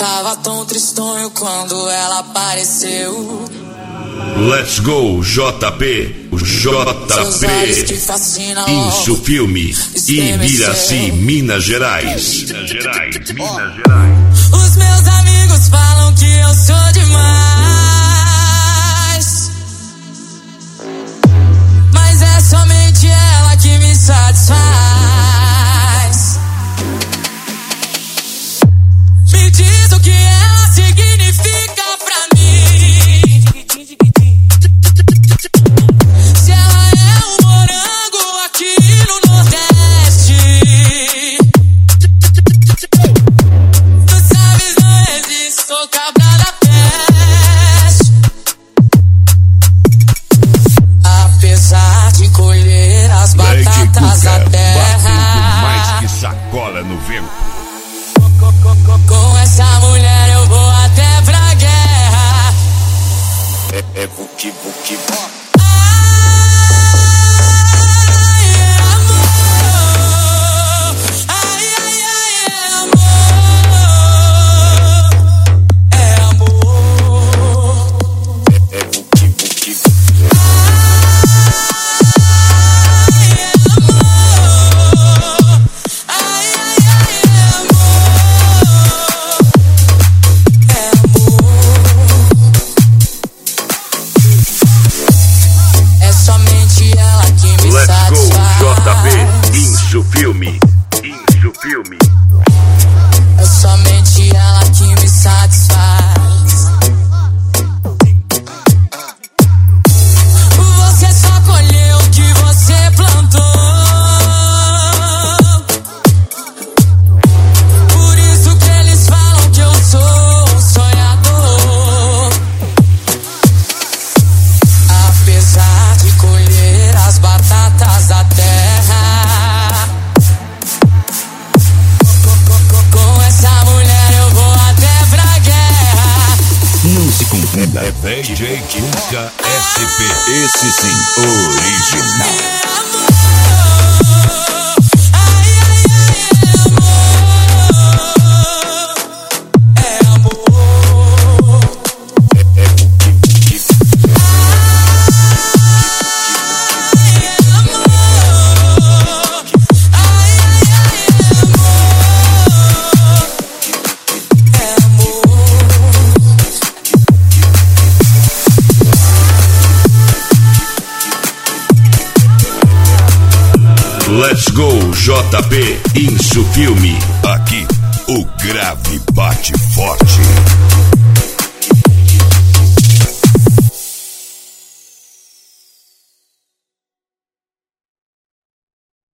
tava tão tristonho quando ela apareceu. Let's go, JP, JP, Isso Filme, Ibiraci, Minas Gerais. Os meus amigos falam que eu sou demais, mas é somente ela que me satisfaz. Me diz o que ela significa pra mim. Se ela é um morango aqui no Nordeste, tu sabes, não existe, sou cabra da peste. Apesar de colher as batatas da terra, mais que sacola no vento. Com essa mulher eu vou até pra guerra. É buki buki. Isso Filme. É somente ela que me satisfaz. Você só colheu o que você plantou. Por isso que eles falam que eu sou um sonhador. Apesar de colher as batatas da terra, com essa mulher eu vou até pra guerra. Não se confunda. É DJ Kunka SP. Esse sim, original. Let's go, JP, Isso Filme. Aqui, o grave bate forte.